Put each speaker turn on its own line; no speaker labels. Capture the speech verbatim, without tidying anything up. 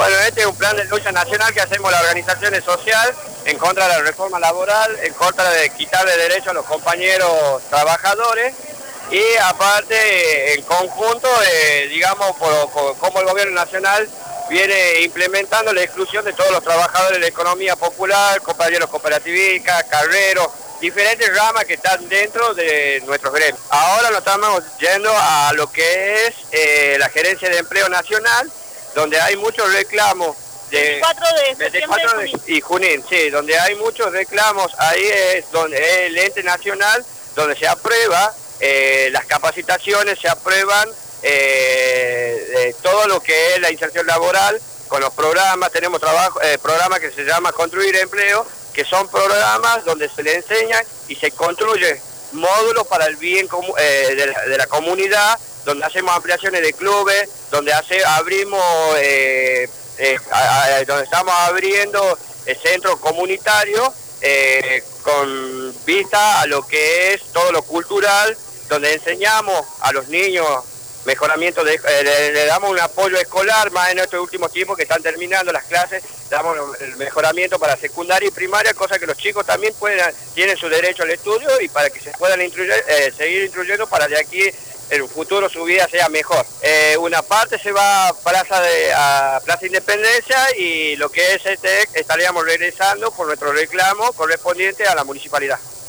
Bueno, este es un plan de lucha nacional que hacemos las organizaciones sociales en contra de la reforma laboral, en contra de quitarle derechos a los compañeros trabajadores y aparte en conjunto, eh, digamos, por, por, como el gobierno nacional viene implementando la exclusión de todos los trabajadores de la economía popular, compañeros cooperativistas, carreros, diferentes ramas que están dentro de nuestros gremios. Ahora nos estamos yendo a lo que es eh, la Gerencia de Empleo Nacional, donde hay muchos reclamos de
veinticuatro de septiembre
veinticuatro de, y Junín, sí, donde hay muchos reclamos, ahí es donde es el ente nacional, donde se aprueba eh, las capacitaciones, se aprueban eh, eh, todo lo que es la inserción laboral, con los programas, tenemos trabajo, eh, programas que se llama Construir Empleo, que son programas donde se le enseña y se construye módulos para el bien eh, de, la, de la comunidad, donde hacemos ampliaciones de clubes, donde hace, abrimos, eh, eh, a, a, donde estamos abriendo el centro comunitario eh, con vista a lo que es todo lo cultural, donde enseñamos a los niños mejoramiento, de, eh, le, le damos un apoyo escolar, más en estos últimos tiempos que están terminando las clases, damos el mejoramiento para secundaria y primaria, cosa que los chicos también puedan, tienen su derecho al estudio y para que se puedan instruir, eh, seguir instruyendo para de aquí en un futuro su vida sea mejor. Eh, una parte se va a Plaza, de, a Plaza Independencia y lo que es este estaríamos regresando por nuestro reclamo correspondiente a la municipalidad.